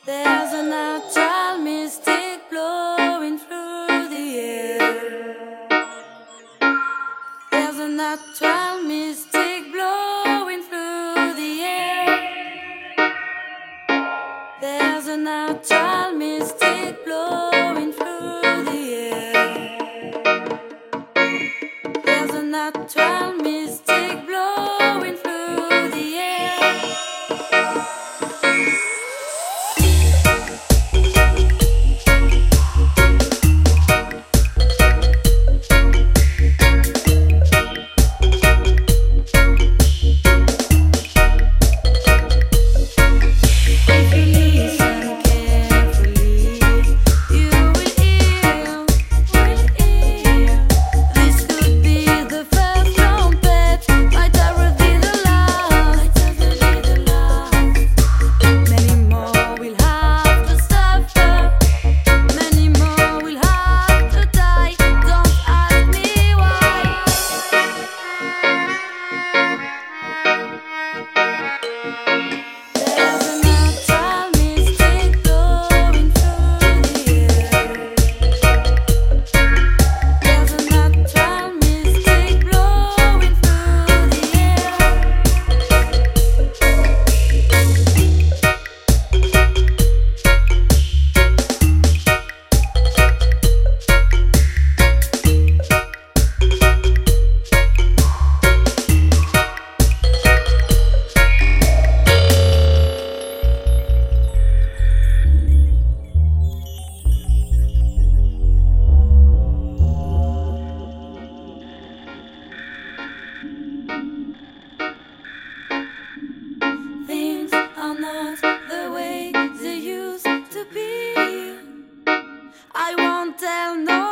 There's a natural mystic blowing through the air. There's a natural mystic blowing through the air. There's a natural mystic blowing through the air. There's a natural mystic blowing through the air. I won't tell no